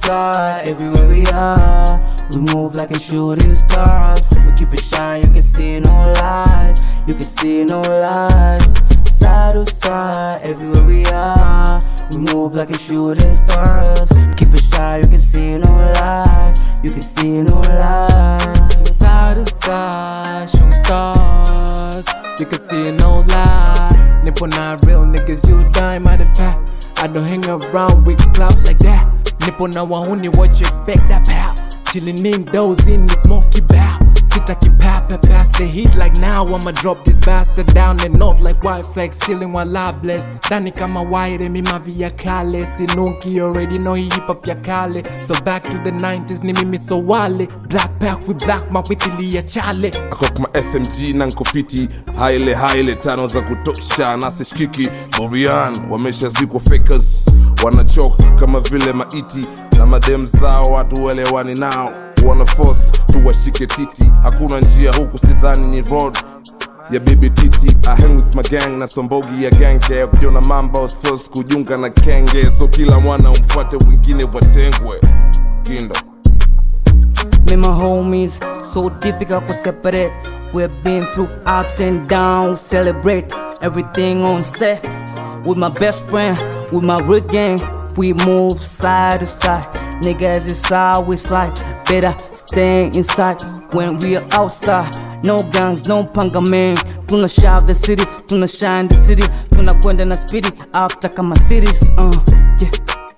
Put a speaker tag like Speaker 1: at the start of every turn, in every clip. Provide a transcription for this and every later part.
Speaker 1: side, everywhere we are, we move like a shooting stars. We keep it shine, you can see no lies, you can see no lies. Side to side, everywhere we are, we move like a shooting stars. Keep it shine, you can see no lies, you can see no lies.
Speaker 2: Side to side, shooting stars, you can see no lie. Nipple not real niggas, you die, matter of fact. I don't hang around with clout like that. Nipple na wahuni, what you expect that pal? Chillin' indoors in the smoky bow. Sitaki papa past the heat like now. I'ma drop this bastard down the north like white flags, chillin' while I bless. Dani kama wire mi mavia kale. Sinunki already know hip hop ya kale. So back to the 90s ni mimi so wale. Black pack with black mawitili ya chale.
Speaker 3: Ako kuma SMG na nkofiti, haile tano za kutosha na sishkiki. Morian wamesha zikwa fakers, wanachoka kama vile maiti. Na madem zao watu welewani nao, wana force tuwashike titi. Hakuna njia huku sidhani ni road ya baby titi. I hang with my gang na sombogi ya gangke. Kujiona mamba first kujunga na kenge. So kila mwana umfuate wengine watengwe Kindo.
Speaker 1: Me my homies, so difficult to separate. We've been through ups and downs, celebrate everything on set. With my best friend, with my real gang, we move side to side. Niggas, it's always like better stay inside when we are outside. No gangs, no panga man. Tuna shine the city, tuna shine the city. Tuna kwenda na speedy after kama cities. Yeah.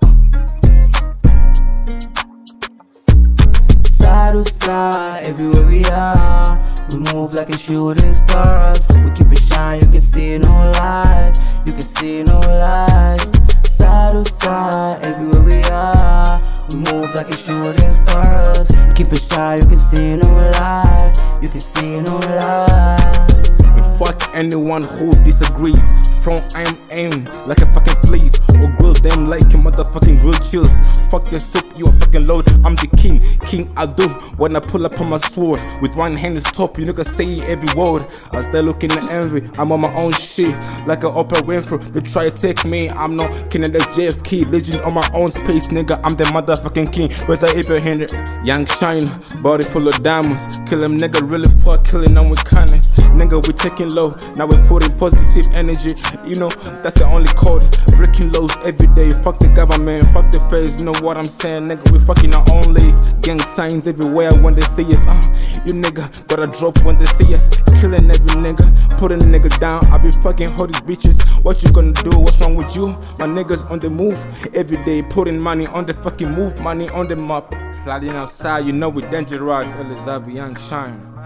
Speaker 1: Side to side, everywhere we are, we move like a shooting stars. We keep it shine, you can see no lies, you can see no lies. Side to side, everywhere we are, we move like a shooting stars. Keep it shine, you can see no lies, you can see no lies.
Speaker 4: And fuck anyone who disagrees. From aim like a fucking fleas, or grill them like a motherfucking grilled chills. Fuck your soup, you a fucking load. I'm the king I do. When I pull up on my sword, with one hand is top, you niggas say every word. I stay looking at envy, I'm on my own shit, like an Oprah Winfrey. They try to take me, I'm not killing the JFK, legend on my own space, nigga. I'm the motherfucking king. Where's the Abraham? Young Shine, body full of diamonds. Kill him, nigga, really fuck killing them with kindness. Nigga, we taking low, now we putting positive energy. You know, that's the only code. Breaking lows every day. Fuck the government, fuck the face. You know what I'm saying, nigga? We fucking our own league. Gang signs everywhere when they see us. You nigga gotta drop when they see us. Killing every nigga, putting a nigga down. I be fucking all these bitches. What you gonna do? What's wrong with you? My niggas on the move every day, putting money on the fucking move, money on the map. Sliding outside, you know we dangerous. Elizabeth Young Shine.